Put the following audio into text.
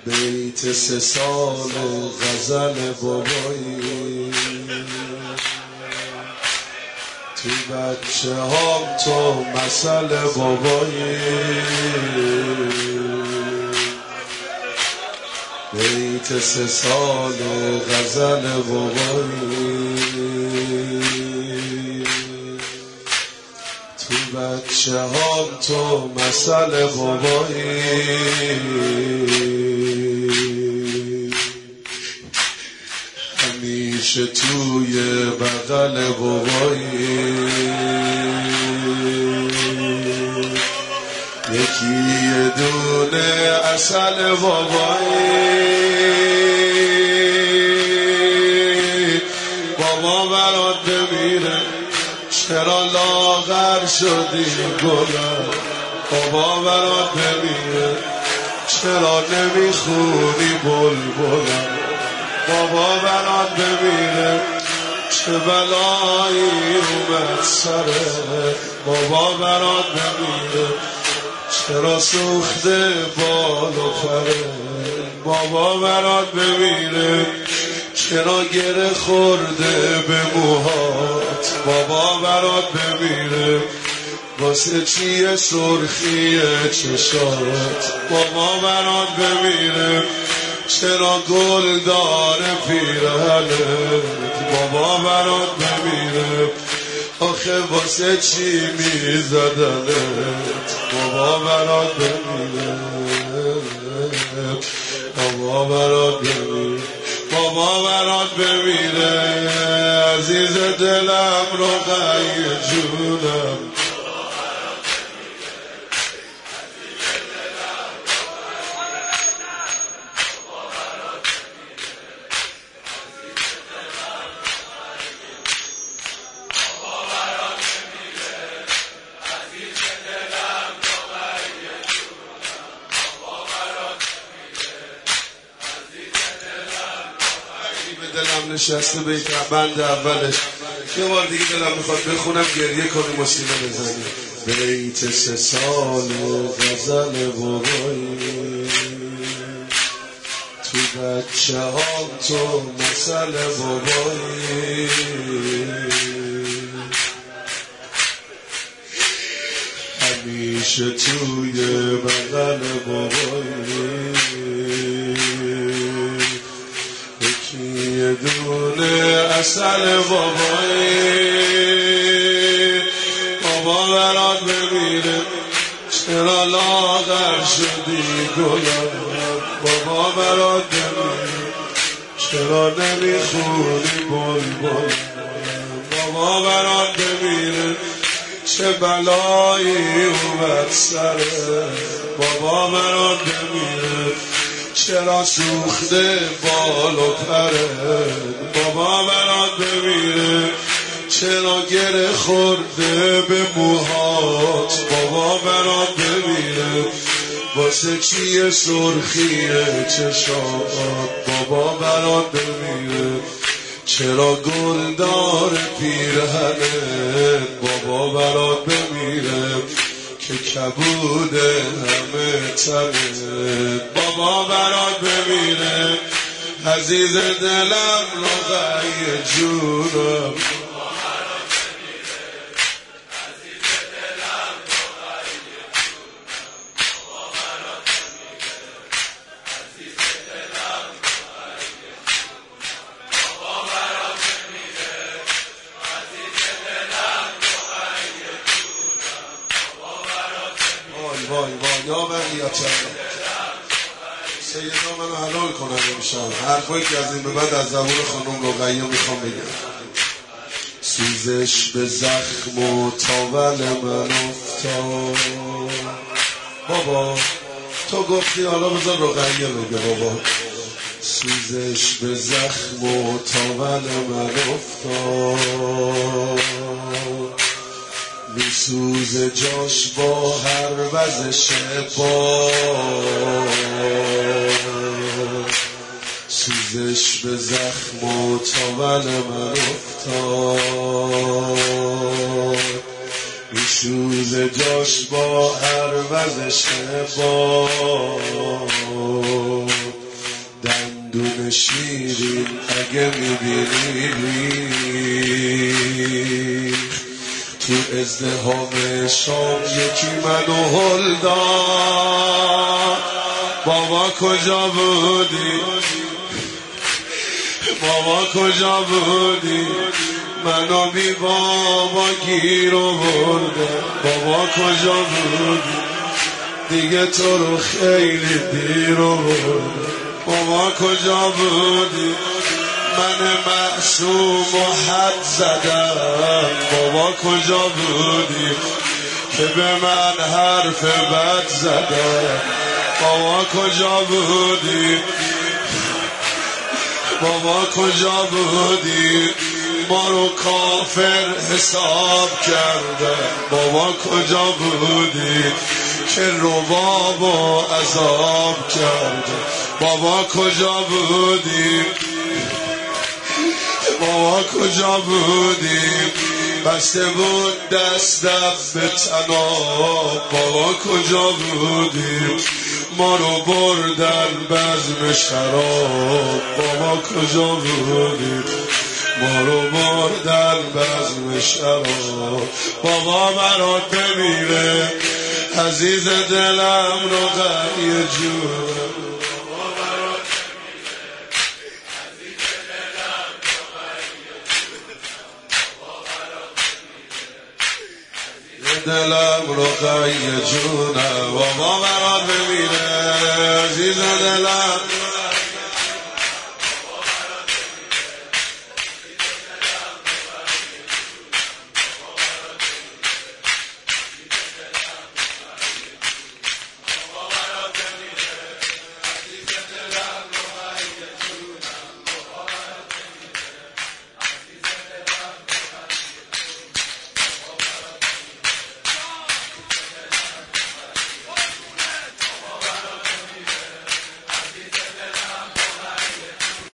بیت 3 سال غزل بابایی تو بچه هم تو مثل بابایی بیت 3 سال غزل بابایی تو بچه هم تو مثل بابایی همیشه توی بغل بابایی یکی یه دونه عسل بابایی بابا برات بمیره چرا لاغر شدی گلم بابا برات بمیره چرا نمیخونی بلبلم بابا برات بمیره چه بلایی اومد سرت بابا برات بمیره چرا سوخته بال و پرت بابا برات بمیره چرا گره خورده به موهات بابا برات بمیره واسه چیه سرخی چشات بابا برات بمیره چرا گل داره پیرهنت بابا برات بمیره آخه واسه چی میزدنت بابا برات بمیره بابا برات بمیره بابا برات بمیره عزیز دلم رقیه جونم دلم نشسته بیت بند اولش یه بار دیگه دلم میخواد بخونم گریه کنیم و سینه بزنیم بیت 3 سال غزل بابایی تو بچه هم تو مثل بابایی همیشه توی بغل بابایی یه دونه عسل بابایی بابا برات بمیره چرا لاغر شدی گلم بابا برات بمیره چرا نمیخونی بلبل بابا برات بمیره چه بلایی اومد سرت بابا برات بمیره چرا سوخته بال و پرت بابا برات بمیره چرا گره خورده به موهات بابا برات بمیره واسه چیه سرخی چشات بابا برات بمیره چرا گل داره پیرهنت بابا برات بمیره که کبود همه تنت بابا برات بمیره عزیز دلم رقیه جونم وای یا بقیتم سیدا منو حلال کنن امشب حرفایی که از این به بعد از زبون خانم رقیه میخوام بگم سوزش به زخم و تاول من افتاد بابا تو گفتی حالا بذار رقیه بگه بابا سوزش به زخم و تاول من افتاد میسوزه جاش با هر وزش باد سوزش به زخم و تاول من افتاد میسوزه جاش با هر وزش باد دل شیرین اگه میبینی تو ازدحام شام یکی منو هل داد بابا کجا بودی بابا کجا بودی منو بی بابا گیر برده بابا کجا بودی دیگه تو رو خیلی دیر برده بابا کجا بودی من معصوم و حد زدم بابا کجا بودی که به من حرف بد زدم بابا کجا بودی بابا کجا بودی ما رو کافر حساب کرده بابا کجا بودی که رباب و عذاب کرده بابا کجا بودی بابا کجا بودی بسته بود دستم به طناب بابا کجا بودی ما رو بردن بزم شراب بابا کجا بودی ما رو بردن بزم شراب بابا برات بمیره عزیز دلم رو غریه جونم دلم رو غریه جونم بابا برات بمیره عزیز دلم